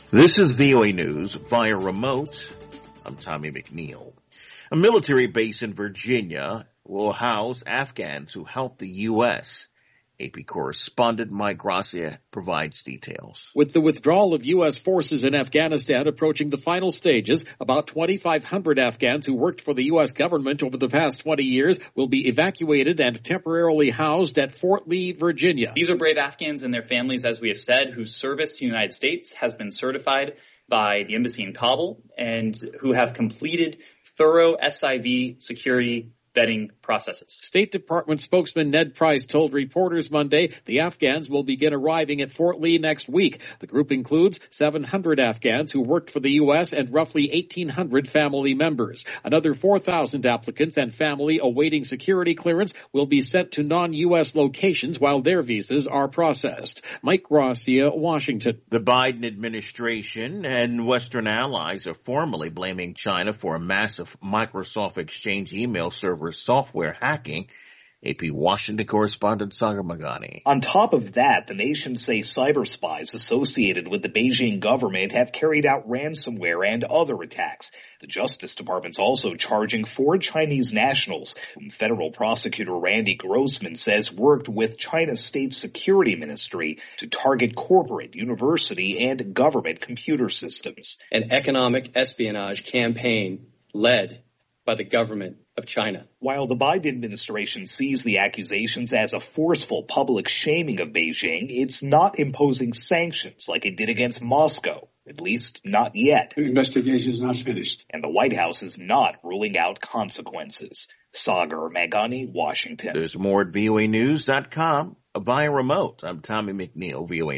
This is VOA News via remote. I'm Tommy McNeil. A military base in Virginia will house Afghans who help the U.S. AP correspondent Mike Gracia provides details. With the withdrawal of U.S. forces in Afghanistan approaching the final stages, about 2,500 Afghans who worked for the U.S. government over the past 20 years will be evacuated and temporarily housed at Fort Lee, Virginia. These are brave Afghans and their families, as we have said, whose service to the United States has been certified by the embassy in Kabul and who have completed thorough SIV security vetting processes. State Department spokesman Ned Price told reporters Monday the Afghans will begin arriving at Fort Lee next week. The group includes 700 Afghans who worked for the U.S. and roughly 1,800 family members. Another 4,000 applicants and family awaiting security clearance will be sent to non-U.S. locations while their visas are processed. Mike Gracia, Washington. The Biden administration and Western allies are formally blaming China for a massive Microsoft Exchange email server software hacking. AP Washington correspondent Sagar Magani. On top of that, the nation say cyber spies associated with the Beijing government have carried out ransomware and other attacks. The Justice Department's also charging 4 Chinese nationals, whom federal prosecutor Randy Grossman says worked with China's state security ministry to target corporate, university, and government computer systems. An economic espionage campaign led by the government of China. While the Biden administration sees the accusations as a forceful public shaming of Beijing, it's not imposing sanctions like it did against Moscow, at least not yet. The investigation is not finished. And the White House is not ruling out consequences. Sagar Magani, Washington. There's more at voanews.com via remote. I'm Tommy McNeil, VOA